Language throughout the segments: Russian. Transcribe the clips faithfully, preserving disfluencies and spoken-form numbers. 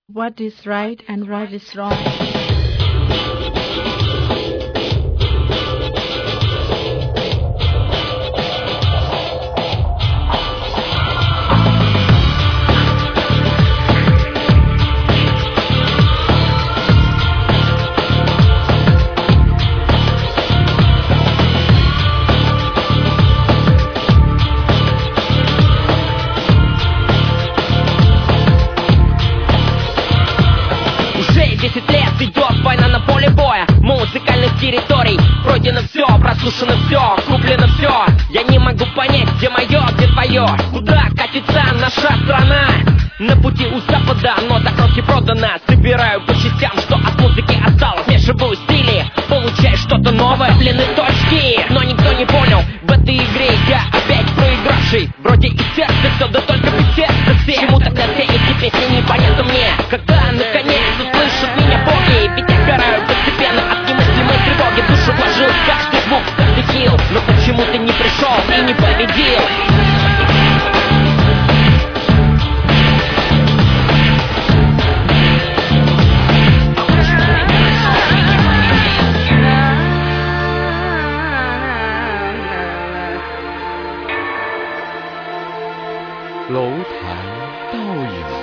What is right and what is wrong. Десять лет идет война на поле боя музыкальных территорий. Пройдено все, прослушано все, куплено все. Я не могу понять, где мое, где твое. Куда катится наша страна? На пути у запада, но до крови продана. Собираю по частям, что от музыки осталось. Смешиваю стили, получаю что-то новое. Плены точки, но никто не понял. В этой игре я опять проигравший. Вроде и сердце все, да только без сердца все. Почему тогда все эти песни непонятно мне? Когда наконец услышат меня боги? Ведь я сгораю постепенно от немыслимой тревоги. Душу вложил в каждый звук, в каждый хил. Но почему ты не пришел и не победил? Lỗ Thải Đau Dừng.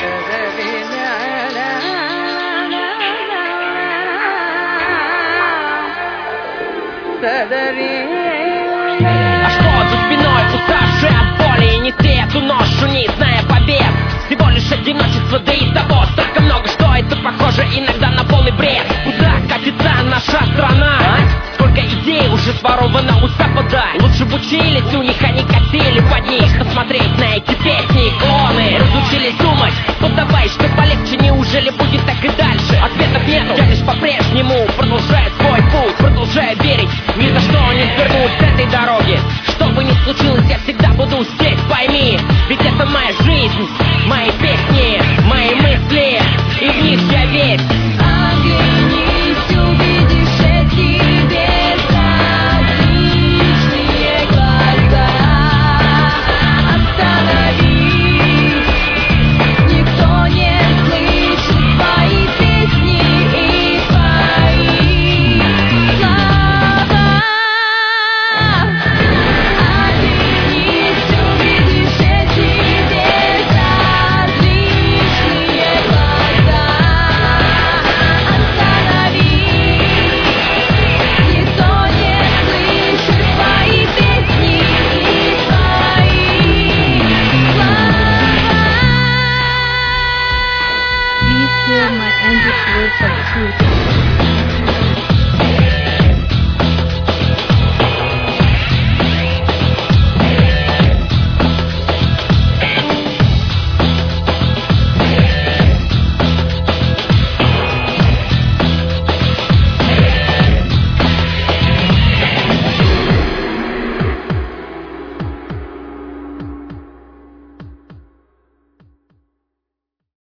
А что за спиной, уставший от боли, и нести эту ношу, не зная побед? Всего лишь одиночество, да и того столько много, что это похоже иногда на полный бред. Куда катится наша страна? А? Сколько идей уже своровано у Запада. Лучше бы учились у них, они катили под них. Посмотреть на эти песни, клоны разучились думать. Вот давай, что полегче, неужели будет так и дальше? Ответов нету, я лишь по-прежнему продолжаю свой путь, продолжаю верить, ни за что не свернуть с этой дороги. Что бы ни случилось, я всегда буду здесь, пойми. Ведь это моя жизнь, мои песни, мои мысли, и в них я весь. Оглянись, увидишь эти безразличные глаза. Остановись, никто не слышит твои песни и твои слова. Оглянись, увидишь эти безразличные глаза. Остановись, никто не слышит твои песни и твои слова. Please hear my endless words of truth.